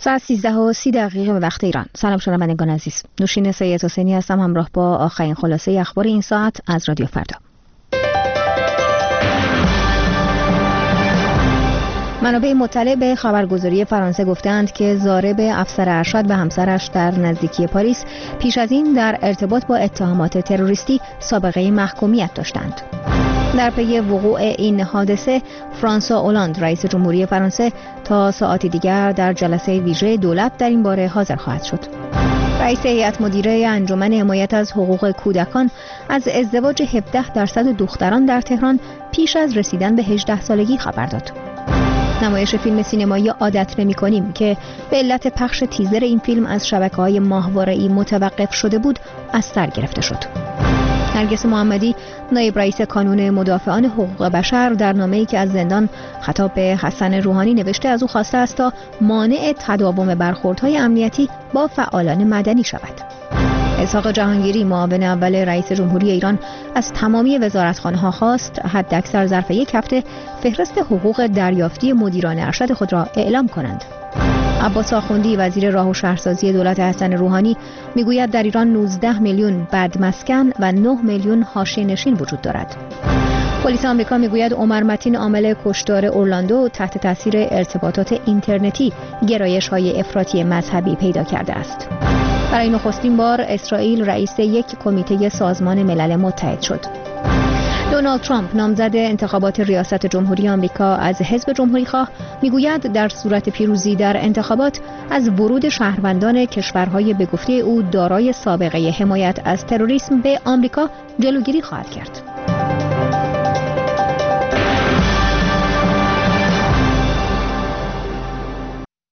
ساعت 13:30 به وقت ایران. سلام شنوندگان عزیز. نوشین سید حسینی هستم همراه با آخرین خلاصه اخبار این ساعت از رادیو فردا. منابع مطلع به خبرگزاری فرانسه گفتند که ضارب افسر ارشد و همسرش در نزدیکی پاریس پیش از این در ارتباط با اتهامات تروریستی سابقه محکومیت داشتند. در پی وقوع این حادثه فرانسوا اولاند رئیس جمهوری فرانسه تا ساعتی دیگر در جلسه ویژه دولت در این باره حاضر خواهد شد. رئیس هیئت مدیره انجمن حمایت از حقوق کودکان از ازدواج 17% دختران در تهران پیش از رسیدن به 18 سالگی خبر داد. نمایش فیلم سینمایی عادت نمی‌کنیم که به علت پخش تیزر این فیلم از شبکه‌های ماهواره‌ای متوقف شده بود از سر گرفته شد. نرگس محمدی نایب رئیس کانون مدافعان حقوق بشر در نامه‌ای که از زندان خطاب به حسن روحانی نوشته از او خواسته است تا مانع تداوم برخوردهای امنیتی با فعالان مدنی شود. اسحاق جهانگیری معاون اول رئیس جمهوری ایران از تمامی وزارتخانه‌ها خواست حداکثر ظرف یک هفته فهرست حقوق دریافتی مدیران ارشد خود را اعلام کنند. عباس آخوندی وزیر راه و شهرسازی دولت حسن روحانی میگوید در ایران 19 میلیون بدمسکن و 9 میلیون حاشیه‌نشین وجود دارد. پلیس آمریکا میگوید عمر متین عامل کشتار اورلاندو تحت تاثیر ارتباطات اینترنتی گرایش‌های افراطی مذهبی پیدا کرده است. برای نخستین بار اسرائیل رئیس یک کمیته سازمان ملل متحد شد. دونالد ترامپ نامزد انتخابات ریاست جمهوری آمریکا از حزب جمهوری‌خواه میگوید در صورت پیروزی در انتخابات از ورود شهروندان کشورهای به گفته او دارای سابقه حمایت از تروریسم به آمریکا جلوگیری خواهد کرد.